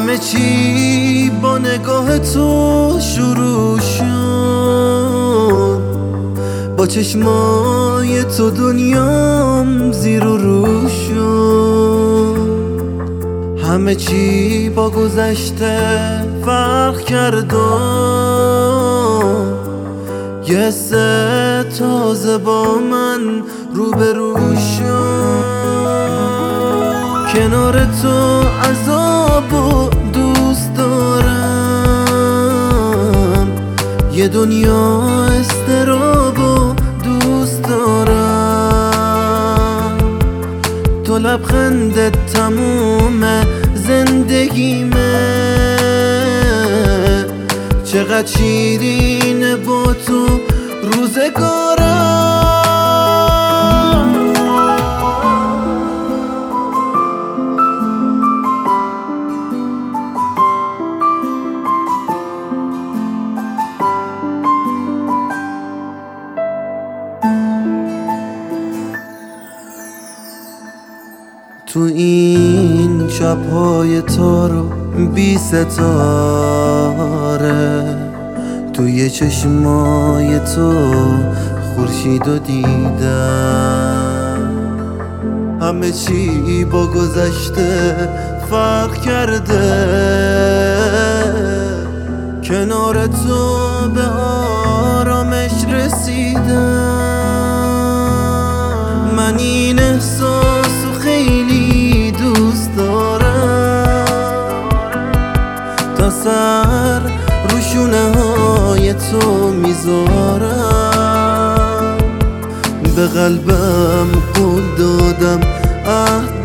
همه چی با نگاه تو شروع شد، با چشمای تو دنیام زیر و رو شد. همه چی با گذشته فرق کرد و یه سه تازه با من روبرو شد. کنار تو عذابو دوست دارم، یه دنیا استرابو دوست دارم. تو لبخندت تموم زندگیمه، چقدر شیرینه با تو روزگارم. تو این شب‌های تارو بی ستاره، توی چشمای تو خورشیدو دیدم. همه چی با گذشته فرق کرده، کنار تو به آرامش رسیدم. من این احساسو خیلی دوست دارم، تا سر رو شونه های تو میذارم. به قلبم قول دادم، عهد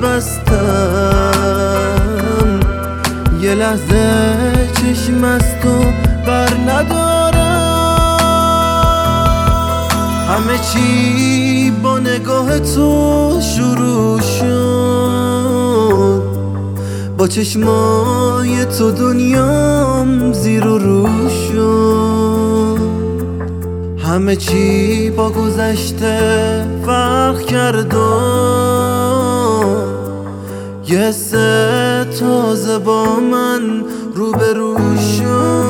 بستم، یه لحظه چشم از تو بر ندارم. همه چی با نگاه تو شروع شد، با چشمای تو دنیام زیر و رو شد. همه چی با گذشته فرق کرد و یه سه تازه با من روبرو شد.